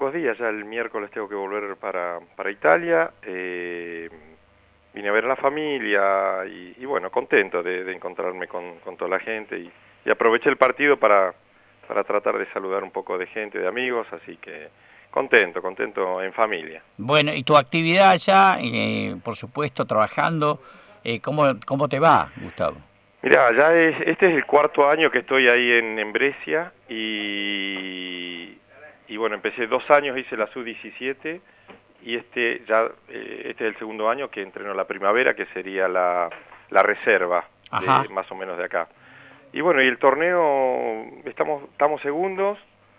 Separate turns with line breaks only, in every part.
pocos días, ya el miércoles tengo que volver para Italia. Vine a ver a la familia y bueno, contento de encontrarme con toda la gente y aproveché el partido para tratar de saludar un poco de gente, de amigos, así que contento en familia.
Bueno, y tu actividad allá, por supuesto, trabajando, ¿cómo te va, Gustavo?
Mirá, este es el cuarto año que estoy ahí en Brescia y bueno, empecé 2 años, hice la sub-17 y este es el segundo año que entreno la primavera, que sería la reserva de
Ajá.
más o menos de acá. Y bueno, y el torneo, estamos segundos,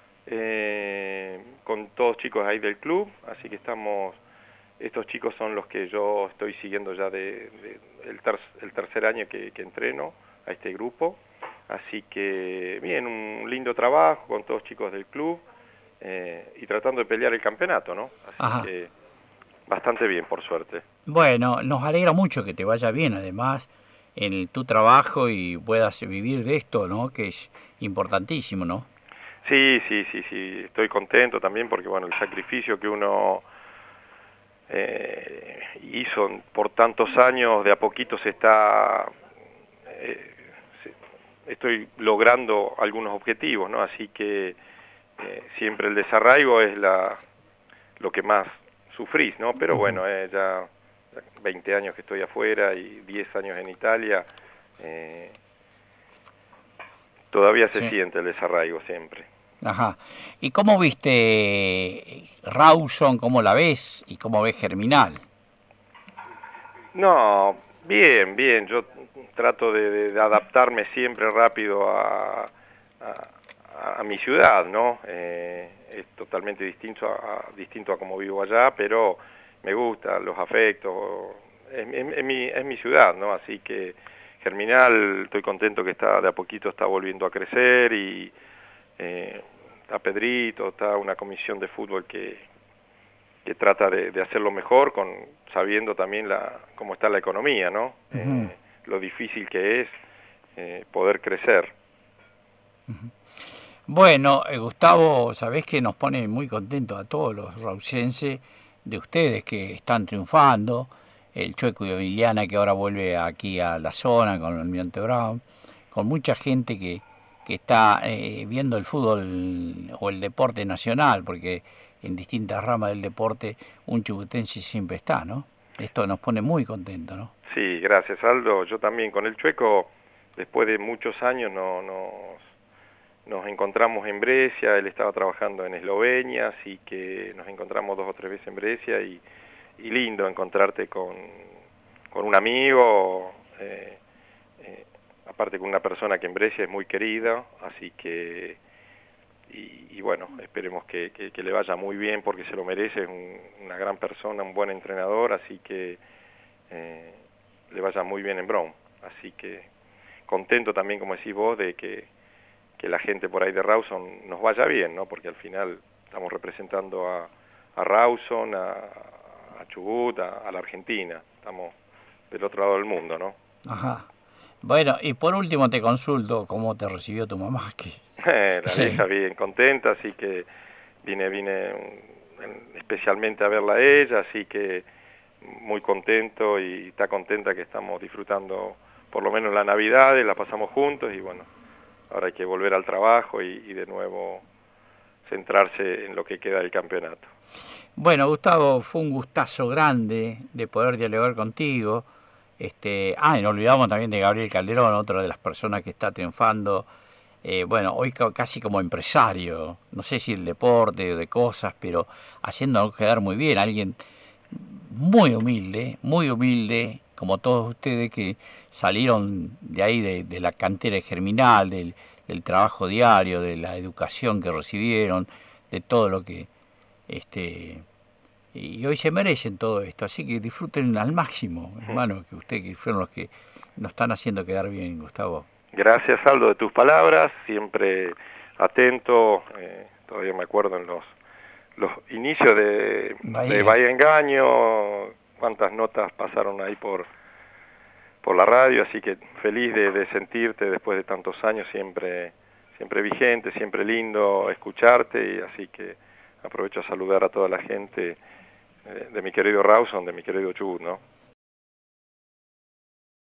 con todos chicos ahí del club, así que estos chicos son los que yo estoy siguiendo ya el tercer año que entreno a este grupo, así que bien, un lindo trabajo con todos chicos del club, y tratando de pelear el campeonato, ¿no? Así
Ajá.
que bastante bien, por suerte.
Bueno, nos alegra mucho que te vaya bien, además, en tu trabajo y puedas vivir de esto, ¿no? Que es importantísimo, ¿no?
Sí, estoy contento también porque, bueno, el sacrificio que uno hizo por tantos años, de a poquito eh, estoy logrando algunos objetivos, ¿no? Así que siempre el desarraigo es lo que más sufrís, ¿no? Pero
Ujú.
bueno, ya 20 años que estoy afuera y 10 años en Italia, eh, todavía se
Sí.
siente el desarraigo siempre.
Ajá. ¿Y cómo viste Rawson? ¿Cómo la ves? ¿Y cómo ves Germinal?
No, bien, yo trato de adaptarme siempre rápido a mi ciudad, ¿no? Es totalmente distinto a como vivo allá, pero me gusta, los afectos, es mi ciudad, ¿no? Así que Germinal, estoy contento que de a poquito está volviendo a crecer y está Pedrito, está una comisión de fútbol que trata de hacerlo mejor, sabiendo también cómo está la economía, ¿no?
Ujú.
Lo difícil que es poder crecer.
Bueno, Gustavo, sabés que nos pone muy contentos a todos los rausenses de ustedes que están triunfando, el Chueco y Emiliana que ahora vuelve aquí a la zona con el Almirante Brown, con mucha gente que está viendo el fútbol o el deporte nacional, porque en distintas ramas del deporte un chubutense siempre está, ¿no? Esto nos pone muy contentos, ¿no?
Sí, gracias Aldo. Yo también con el Chueco, después de muchos años, nos encontramos en Brescia. Él estaba trabajando en Eslovenia, así que nos encontramos 2 o 3 veces en Brescia y lindo encontrarte con un amigo, aparte con una persona que en Brescia es muy querida, así que y bueno, esperemos que le vaya muy bien porque se lo merece, es una gran persona, un buen entrenador, así que le vaya muy bien en Brown. Así que contento también, como decís vos, de que la gente por ahí de Rawson nos vaya bien, ¿no? Porque al final estamos representando a Rawson, a Chubut, a la Argentina, estamos del otro lado del mundo, ¿no?
Ajá. Bueno, y por último te consulto cómo te recibió tu mamá, que
La vieja bien contenta, así que vine especialmente a verla a ella, así que muy contento y está contenta que estamos disfrutando por lo menos la Navidad, la pasamos juntos y bueno, ahora hay que volver al trabajo y de nuevo centrarse en lo que queda del campeonato.
Bueno, Gustavo, fue un gustazo grande de poder dialogar contigo. Y no olvidamos también de Gabriel Calderón, otra de las personas que está triunfando. Bueno, hoy casi como empresario, no sé si el deporte o de cosas, pero haciéndolo quedar muy bien. Alguien muy humilde, como todos ustedes que salieron de ahí, de la cantera de Germinal, del trabajo diario, de la educación que recibieron, de todo lo que este, y hoy se merecen todo esto, así que disfruten al máximo, hermano, que ustedes que fueron los que nos están haciendo quedar bien, Gustavo.
Gracias Aldo de tus palabras, siempre atento, todavía me acuerdo en los inicios de
Bahía.
Bahía Engaño, cuántas notas pasaron ahí por la radio, así que feliz de sentirte después de tantos años, siempre vigente, siempre lindo escucharte, y así que aprovecho a saludar a toda la gente de mi querido Rawson, de mi querido Chubut, ¿no?